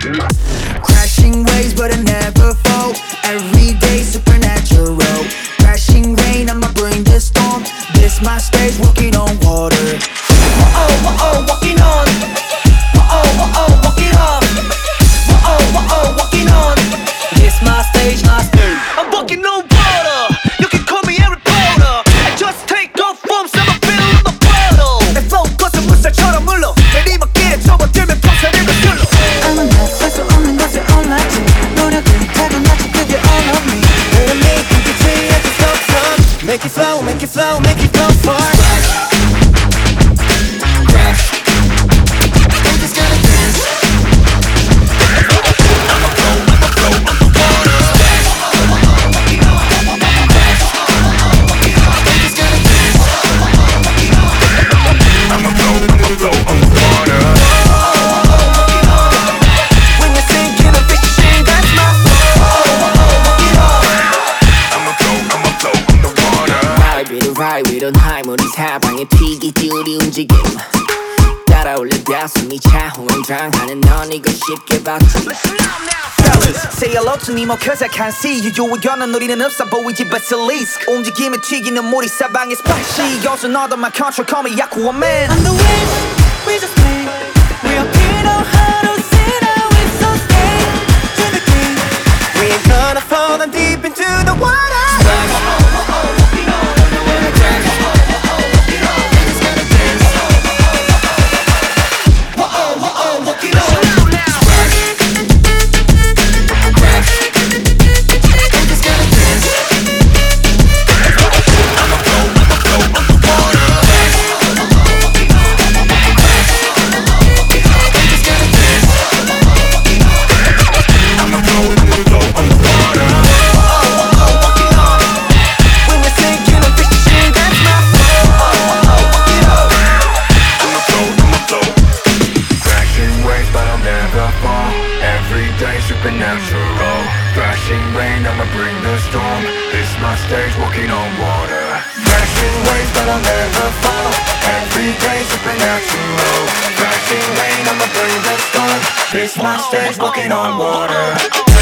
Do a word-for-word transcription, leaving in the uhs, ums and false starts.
Crashing waves but I never fall. Every day supernatural. Crashing rain, I'ma bring the storm. This my stage, walking on water. Whoa, whoa, walking on. Whoa, whoa, walking on. Whoa, whoa, walking on. This my stage, my stage. I'm walking on water. You can call me Harry Potter. I just take off from some fill in the bottle. 내 flow 것은 물살처럼 물러. 내리막길에 접어들면 phong 살을 불러. I'm a mess, 할수 없는 것을 올랐지. 노력은 타고났지, 그게 all of me. Let me make it free at the stop sign. Make it flow, make it flow, make it go far. Ride with on high 머리 사방에 튀기기 우리 움직임 따라올려 가슴이 차후한장하는 넌 이거 쉽게 봤지. Fellas, say hello to me more cause I can't see you. 요의견은 우리는 없어 보이지 but at least 움직임에 튀기는 머리 사방에 스파시 여기서 너도 my control call me Aquaman. I'm the wind, we just play. We up here know how to say now it's so stay to the game. We ain't gonna fall down deep into the water. Supernatural, crashing rain, I'ma bring the storm. This my stage, walking on water. Crashing waves, but I'll never fall. Every day supernatural. Crashing rain, I'ma bring the storm. This my stage, walking on water.